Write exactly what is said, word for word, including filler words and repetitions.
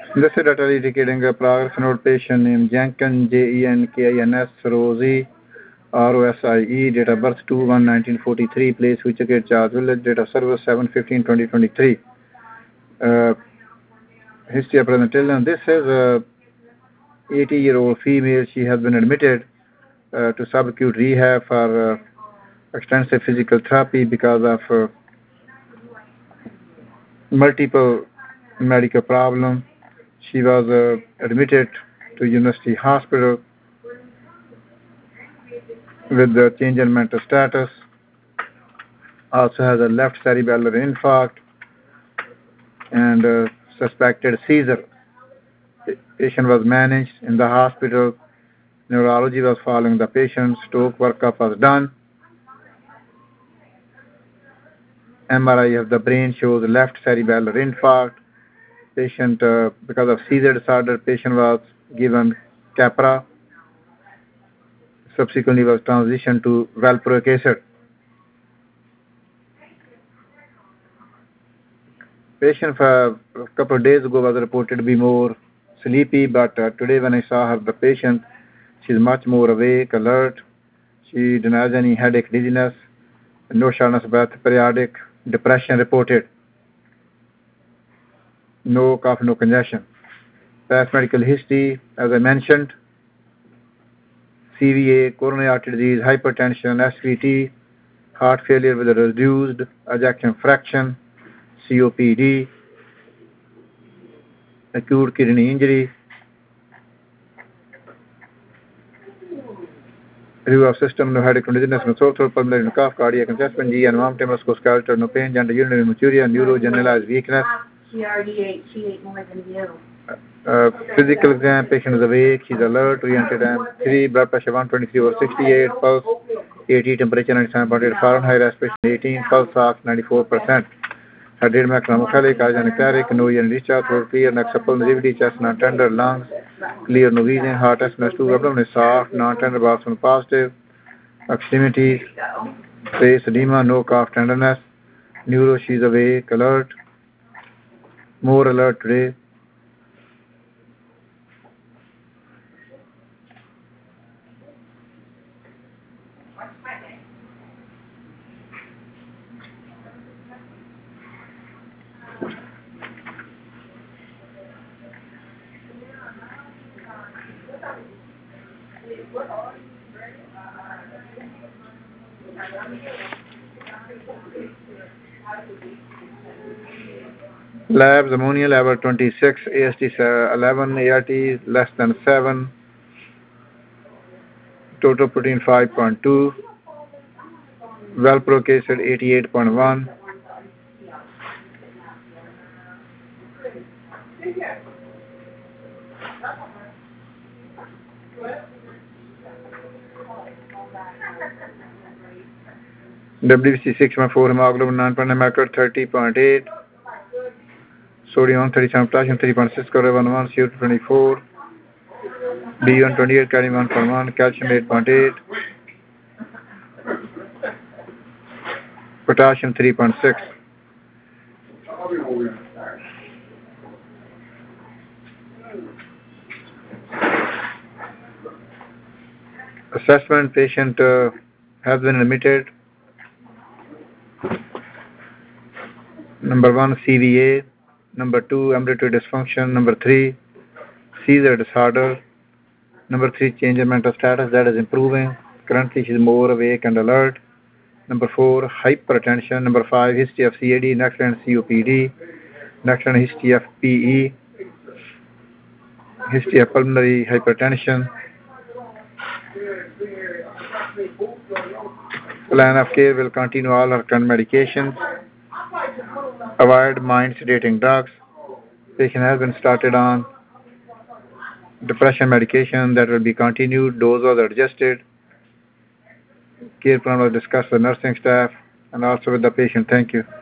This is data indicating a progress note patient named Jenkins, J E N K I N S, Rosie, R O S I E, date of birth two one nineteen forty-three, place Wichita, Charles Village, date of service seven fifteen twenty twenty-three. Uh, history of presentation. This is a eighty-year-old female. She has been admitted uh, to subacute rehab for uh, extensive physical therapy because of uh, multiple medical problems. She was uh, admitted to University Hospital with the change in mental status. Also has a left cerebellar infarct and uh, suspected seizure. The patient was managed in the hospital. Neurology was following the patient. Stroke workup was done. M R I of the brain shows left cerebellar infarct. Patient, uh, because of seizure disorder, patient was given Keppra. Subsequently was transitioned to valproic acid. Patient for a couple of days ago was reported to be more sleepy, but uh, today when I saw her, the patient, she's much more awake, alert. She denies any headache, dizziness, no shortness of breath, periodic depression reported, no cough, no congestion. Past medical history, as I mentioned, C V A, coronary artery disease, hypertension, S V T, heart failure with a reduced ejection fraction, C O P D, acute kidney injury, review of system, no headache, no dizziness, no sore throat, pulmonary, no cough, cardiac assessment, G and warmth, musculoskeletal, no pain, gender, urinary hematuria, neuro, generalized weakness. She already ate, she ate more than you. Uh, physical exam, patient is awake, she's alert, oriented, and three, blood pressure one twenty-three over sixty-eight, pulse eighty, temperature ninety-seven point eight Fahrenheit, respiration eighteen, pulse ox ninety-four percent. Her dead maximum cardiac, cardionicaric, no ear and discharge, throat clear, neck supple, nativity, chest not tender, lungs clear, no wheezing, heart S N S two, abdomen is soft, non-tender, bathroom positive, extremities, face edema, no cough, tenderness, neuro, she's awake, alert, more alert today. Labs, ammonia level twenty-six, A S T eleven, A R T less than seven, total protein five point two, valproic acid eighty-eight point one, W B C six point four, hemoglobin nine point nine, mercury thirty point eight, sodium thirty-seven, potassium three point six, chloride one, C O two twenty-four, B one twenty-eight, cadmium one point one, calcium eight point eight, potassium three point six. Assessment, patient uh, has been admitted. Number one, C V A. Number two, ambulatory dysfunction. Number three, seizure disorder. Number three, change in mental status, that is improving. Currently, she is more awake and alert. Number four, hypertension. Number five, history of C A D. Next line, C O P D. Next line, history of P E. History of pulmonary hypertension. Plan of care will continue all her current medications. Avoid mind sedating drugs. Patient has been started on depression medication that will be continued. Dose was adjusted. Care plan was discussed with nursing staff and also with the patient. Thank you.